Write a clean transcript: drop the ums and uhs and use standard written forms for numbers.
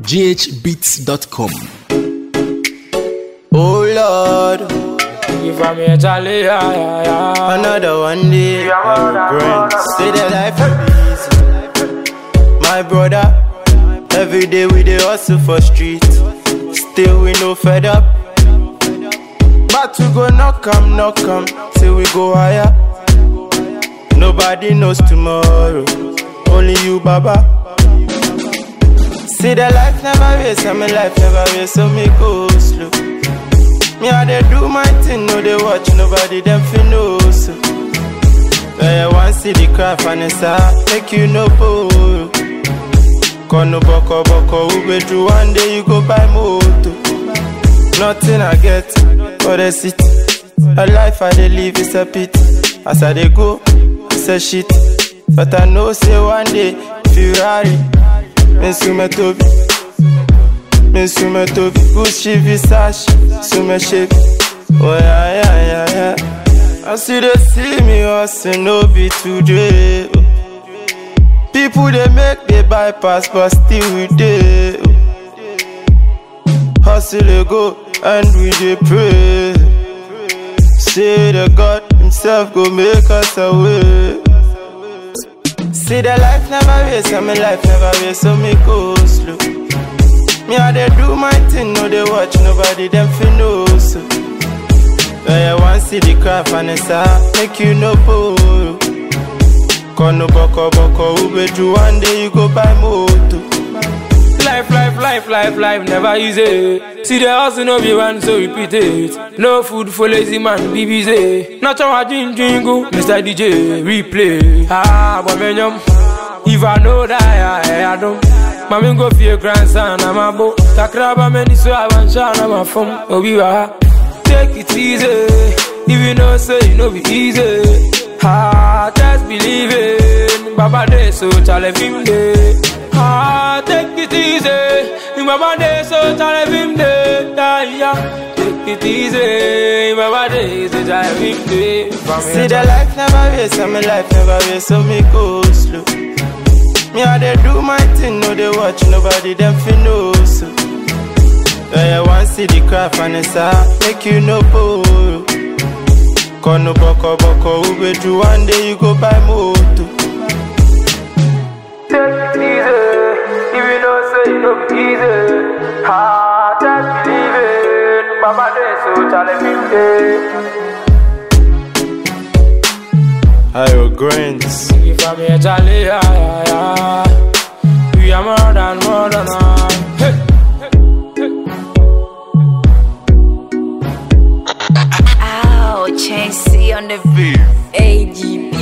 ghbeats.com. Oh Lord, if I'm here, Charlie, yeah. another one day, grind. Say the life will be easy. My brother, every day we dey hustle for street. Still we no fed up, but we go knock 'em till we go higher. Nobody knows tomorrow, only you, Baba. See the life never waste, and my life never waste, so me go slow. Me I dey do my thing, no they watch nobody, them fi know so. Where you want see the craft and it's make you no borrow. Kono boko, we be through one day you go buy moto. Nothing I get, for the city. A life I dey live is a pit. As I dey go, it's a shit. But I know say one day, Ferrari, Mensume Tobi, Gucci, Versace, Sume Shape. Oh yeah. I see they see me hustle, no be today. People they make they bypass, but still we dey. Hustle they go and we dey pray. Say the God himself go make us away. See the life never waste, and my life never waste, so me go slow. Me I dey do my thing, no they watch nobody, them fi know so. Where you want see the craft and it's make you no borrow. Kono boko, we be through one day you go buy moto. Life, never easy. See the hustle no be one, so repeat it. No food for lazy man, be busy. Not how jingle, Mr. DJ, replay. But if I know that I don't. Mami go for your grandson, I'm a bo. Takraba many so I want shine, I'm a phone. Obiwa, take it easy. If you know say you know be easy. Just believe it. Baba day so chale him day. Take it easy. Baba day so chale him day. Take it easy. Baba day so chale him day. See the life never waste, and my life never waste, so me go slow. Me I dey do my thing, no they watch nobody, them fi know so. Where you want see the craft and it's make you no borrow. Kono boko, we be through one day you go buy moto. Take it easy, if you know say you know be easy. Just believe it, Baba day so chale him day. Ayo grinds. If I'm here, Charlie, yeah. We are more than hey. Ow, Chasey on the AGB.